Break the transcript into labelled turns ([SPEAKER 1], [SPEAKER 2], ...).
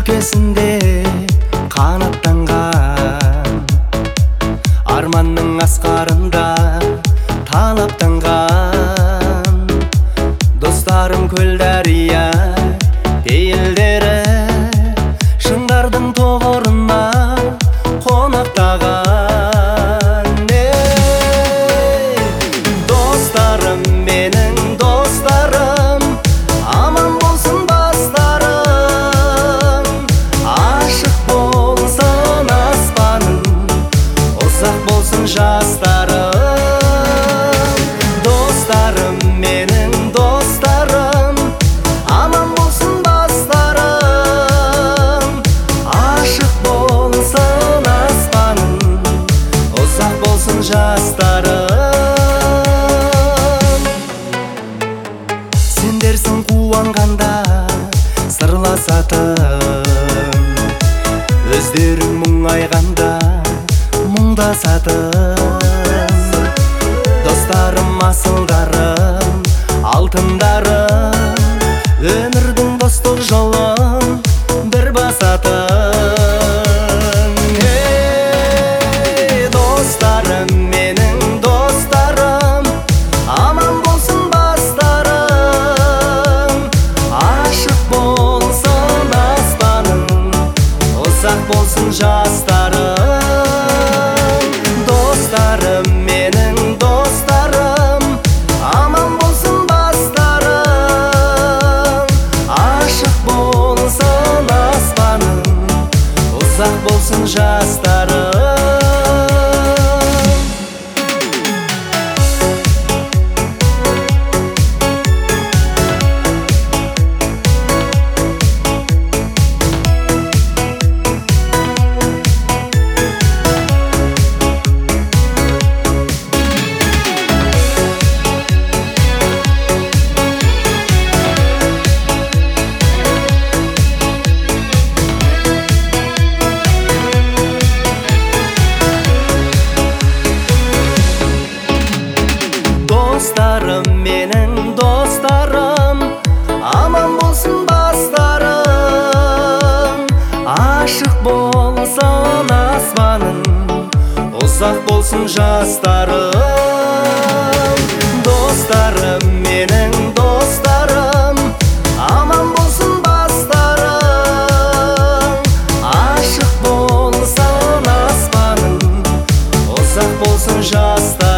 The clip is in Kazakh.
[SPEAKER 1] өлкесінде қанаттанған, арманның асқарында талаптанған. Достарым көл дария пейілдері, шыңдардың тоғырына қонақтаған. Достарым, менің достарым, аман болсын бастарым. Ашық болсын аспаным, ұзақ болсын жастарым. Достарым, менің достарым, аман болсын бастарым. Ашық болсын аспаным, ұзақ болсын жастарым. Сендерсің қуанғанда сырласатын, өздерің мұңайғанда мұңдасатын. Достарым, асылдарым, алтындарым, өмірдің достық жолын бір басатын. Достарым, менің достарым, аман болсын бастарым. Ашық болсын аспаным, ұзақ болсын жастарым. Достарым, менің достарым, аман болсын бастарым. Ашық болсын аспаным, ұзақ болсын жастарым. Достарым, менің достарым, аман болсын бастарым. Ашық болсын аспаным, ұзақ болсын жастарым. Достарым, менің достарым, аман болсын бастарым. Ашық болсын аспаным, ұзақ болсын жастарым.